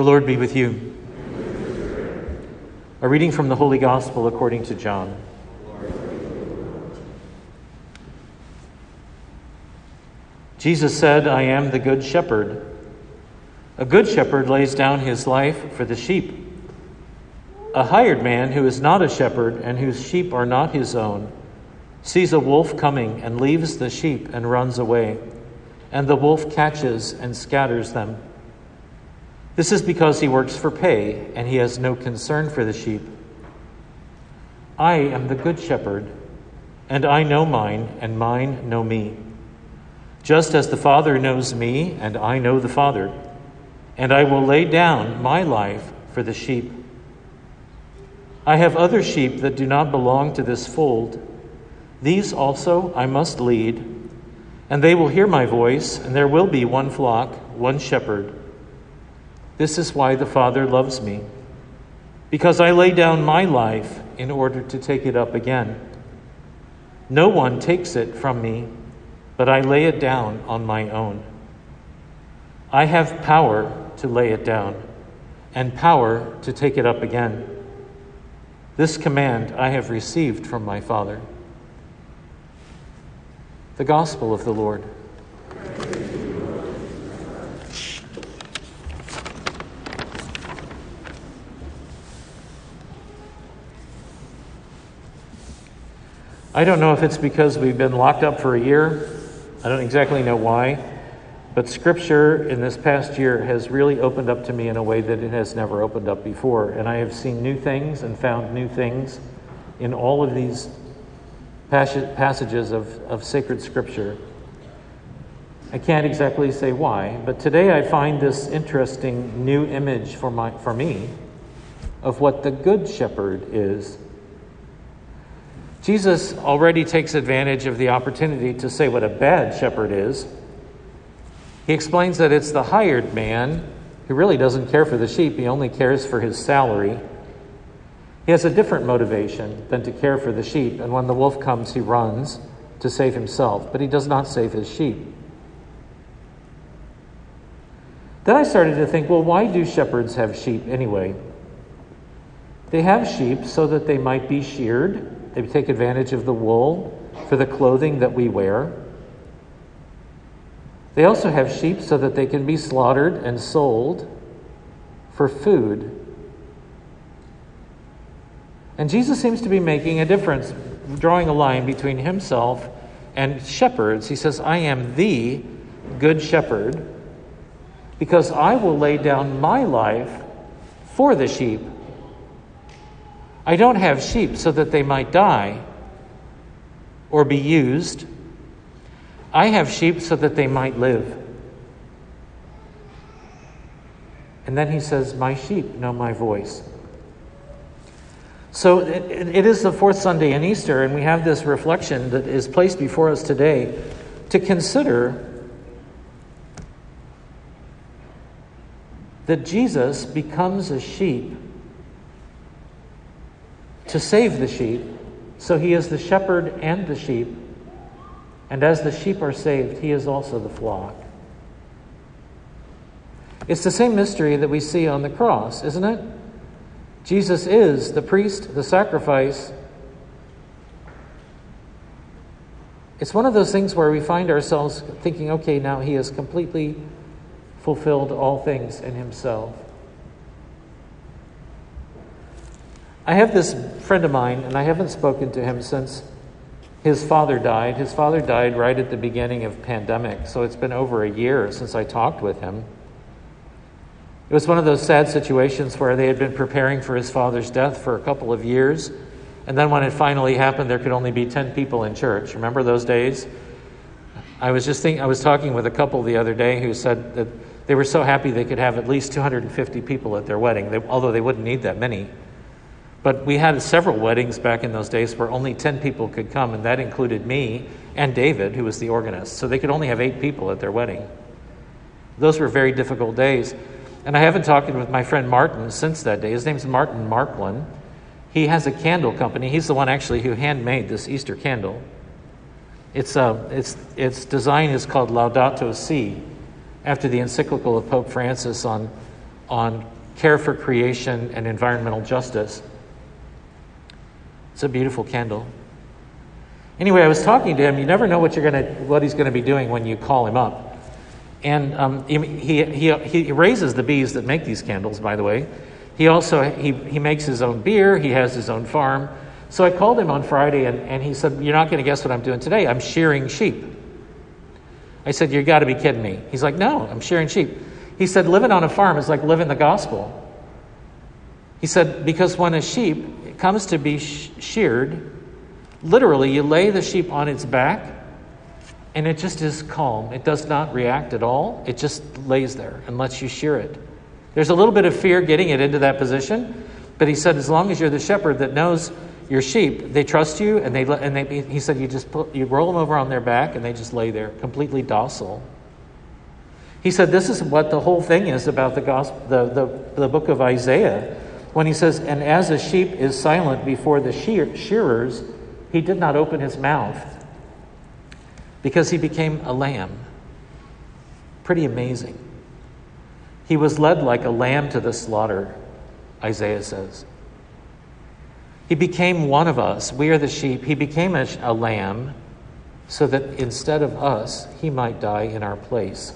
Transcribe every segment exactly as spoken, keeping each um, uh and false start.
The Lord be with you. A reading from the Holy Gospel according to John. Jesus said, "I am the good shepherd. A good shepherd lays down his life for the sheep. A hired man who is not a shepherd and whose sheep are not his own sees a wolf coming and leaves the sheep and runs away, and the wolf catches and scatters them. This is because he works for pay and he has no concern for the sheep. I am the good shepherd, and I know mine, and mine know me. Just as the Father knows me, and I know the Father, and I will lay down my life for the sheep. I have other sheep that do not belong to this fold. These also I must lead, and they will hear my voice, and there will be one flock, one shepherd. This is why the Father loves me, because I lay down my life in order to take it up again. No one takes it from me, but I lay it down on my own. I have power to lay it down, and power to take it up again. This command I have received from my Father." The Gospel of the Lord. I don't know if it's because we've been locked up for a year. I don't exactly know why. But Scripture in this past year has really opened up to me in a way that it has never opened up before. And I have seen new things and found new things in all of these passages of, of sacred Scripture. I can't exactly say why, but today I find this interesting new image for my for me of what the Good Shepherd is. Jesus already takes advantage of the opportunity to say what a bad shepherd is. He explains that it's the hired man who really doesn't care for the sheep. He only cares for his salary. He has a different motivation than to care for the sheep. And when the wolf comes, he runs to save himself, but he does not save his sheep. Then I started to think, well, why do shepherds have sheep anyway? They have sheep so that they might be sheared. They take advantage of the wool for the clothing that we wear. They also have sheep so that they can be slaughtered and sold for food. And Jesus seems to be making a difference, drawing a line between himself and shepherds. He says, "I am the good shepherd because I will lay down my life for the sheep. I don't have sheep so that they might die or be used. I have sheep so that they might live." And then he says, "My sheep know my voice." So it, it is the fourth Sunday in Easter, and we have this reflection that is placed before us today to consider that Jesus becomes a sheep to save the sheep. So he is the shepherd and the sheep. And as the sheep are saved, he is also the flock. It's the same mystery that we see on the cross, isn't it? Jesus is the priest, the sacrifice. It's one of those things where we find ourselves thinking, okay, now he has completely fulfilled all things in himself. I have this friend of mine, and I haven't spoken to him since his father died. His father died right at the beginning of pandemic, so it's been over a year since I talked with him. It was one of those sad situations where they had been preparing for his father's death for a couple of years, and then when it finally happened, there could only be ten people in church. Remember those days? I was just thinking, I was talking with a couple the other day who said that they were so happy they could have at least two hundred fifty people at their wedding, they, although they wouldn't need that many. But we had several weddings back in those days where only ten people could come, and that included me and David, who was the organist. So they could only have eight people at their wedding. Those were very difficult days. And I haven't talked with my friend Martin since that day. His name's Martin Marklin. He has a candle company. He's the one actually who handmade this Easter candle. It's uh, it's its design is called Laudato Si, after the encyclical of Pope Francis on on care for creation and environmental justice. It's a beautiful candle. Anyway, I was talking to him. You never know what you're gonna, what he's going to be doing when you call him up. And um, he, he he he raises the bees that make these candles, by the way. He also he he makes his own beer. He has his own farm. So I called him on Friday, and, and he said, "You're not going to guess what I'm doing today. I'm shearing sheep." I said, "You got to be kidding me." He's like, "No, I'm shearing sheep." He said, "Living on a farm is like living the gospel." He said, because when a sheep comes to be sh- sheared, literally you lay the sheep on its back, and it just is calm. It does not react at all. It just lays there and lets you shear it. There's a little bit of fear getting it into that position, but he said, as long as you're the shepherd that knows your sheep, they trust you, and they and they. He said, you just put, you roll them over on their back, and they just lay there, completely docile. He said, this is what the whole thing is about the gospel, the the, the book of Isaiah, when he says, "And as a sheep is silent before the shear, shearers, he did not open his mouth, because he became a lamb." Pretty amazing. He was led like a lamb to the slaughter, Isaiah says. He became one of us. We are the sheep. He became a, a lamb so that instead of us, he might die in our place.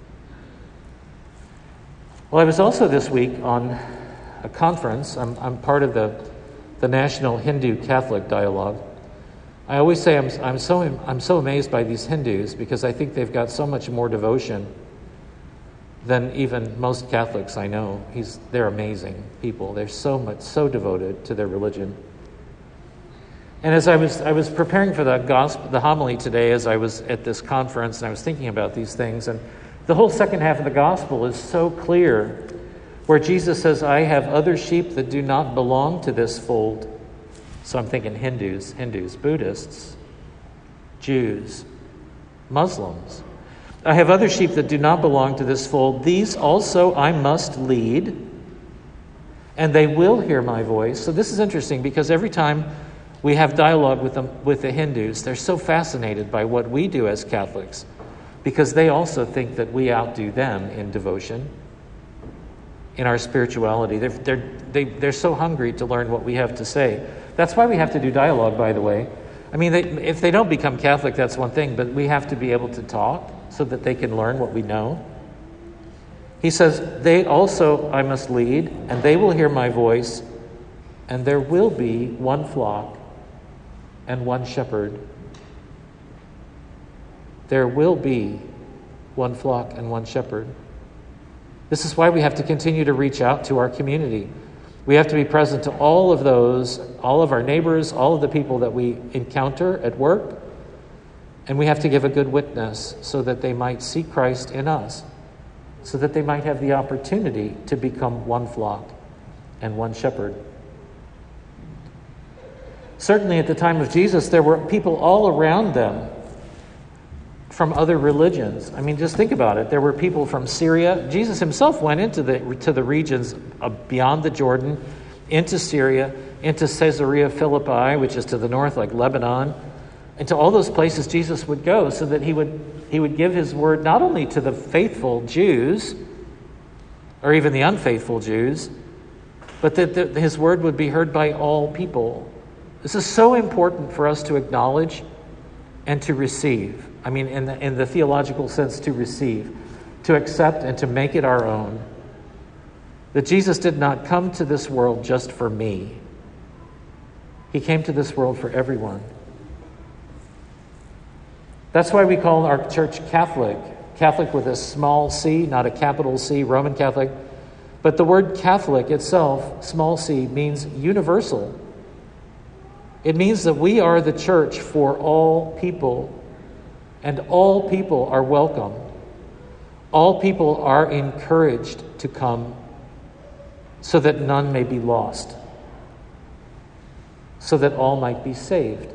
Well, I was also this week on a conference. I'm, I'm part of the, the National Hindu-Catholic Dialogue. I always say I'm, I'm so I'm so amazed by these Hindus because I think they've got so much more devotion than even most Catholics I know. He's they're amazing people. They're so much so devoted to their religion. And as I was I was preparing for the gospel, the homily today, as I was at this conference, and I was thinking about these things, and the whole second half of the gospel is so clear, where Jesus says, "I have other sheep that do not belong to this fold." So I'm thinking Hindus, Hindus, Buddhists, Jews, Muslims. "I have other sheep that do not belong to this fold. These also I must lead, and they will hear my voice." So this is interesting because every time we have dialogue with them, with the Hindus, they're so fascinated by what we do as Catholics because they also think that we outdo them in devotion, in our spirituality. They're, they're, they, they're so hungry to learn what we have to say. That's why we have to do dialogue, by the way. I mean, they, if they don't become Catholic, that's one thing, but we have to be able to talk so that they can learn what we know. He says, "They also I must lead, and they will hear my voice, and there will be one flock and one shepherd." There will be one flock and one shepherd. This is why we have to continue to reach out to our community. We have to be present to all of those, all of our neighbors, all of the people that we encounter at work, and we have to give a good witness so that they might see Christ in us, so that they might have the opportunity to become one flock and one shepherd. Certainly at the time of Jesus, there were people all around them from other religions. I mean, just think about it. There were people from Syria. Jesus himself went into the to the regions beyond the Jordan, into Syria, into Caesarea Philippi, which is to the north, like Lebanon, and to all those places Jesus would go so that he would he would give his word not only to the faithful Jews, or even the unfaithful Jews, but that the, his word would be heard by all people. This is so important for us to acknowledge and to receive. I mean, in the, in the theological sense, to receive, to accept and to make it our own. That Jesus did not come to this world just for me. He came to this world for everyone. That's why we call our church Catholic. Catholic with a small c, not a capital C, Roman Catholic. But the word Catholic itself, small c, means universal. It means that we are the church for all people. And all people are welcome. All people are encouraged to come so that none may be lost, so that all might be saved.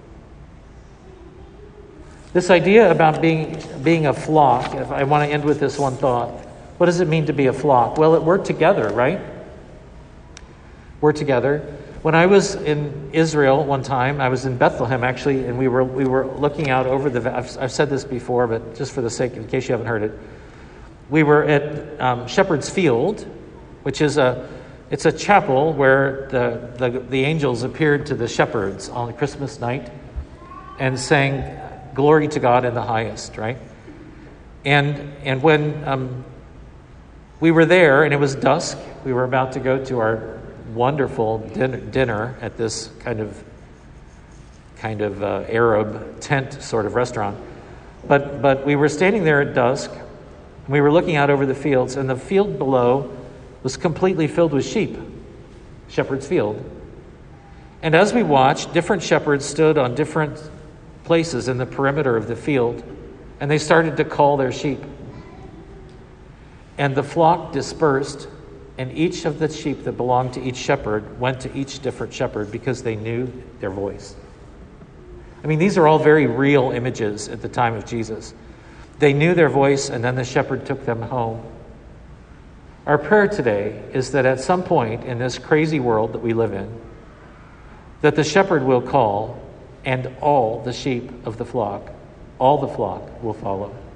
This idea about being, being a flock, if I want to end with this one thought. What does it mean to be a flock? Well, we're together, right? We're together. When I was in Israel one time, I was in Bethlehem actually, and we were we were looking out over the. I've, I've said this before, but just for the sake, in case you haven't heard it, we were at um, Shepherd's Field, which is a it's a chapel where the, the, the angels appeared to the shepherds on Christmas night and sang glory to God in the highest, right? And and when um, we were there and it was dusk, we were about to go to our wonderful dinner, dinner at this kind of kind of uh, Arab tent sort of restaurant. But but we were standing there at dusk, and we were looking out over the fields, and the field below was completely filled with sheep, shepherd's field. And as we watched, different shepherds stood on different places in the perimeter of the field, and they started to call their sheep. And the flock dispersed, and each of the sheep that belonged to each shepherd went to each different shepherd because they knew their voice. I mean, these are all very real images at the time of Jesus. They knew their voice, and then the shepherd took them home. Our prayer today is that at some point in this crazy world that we live in, that the shepherd will call, and all the sheep of the flock, all the flock will follow.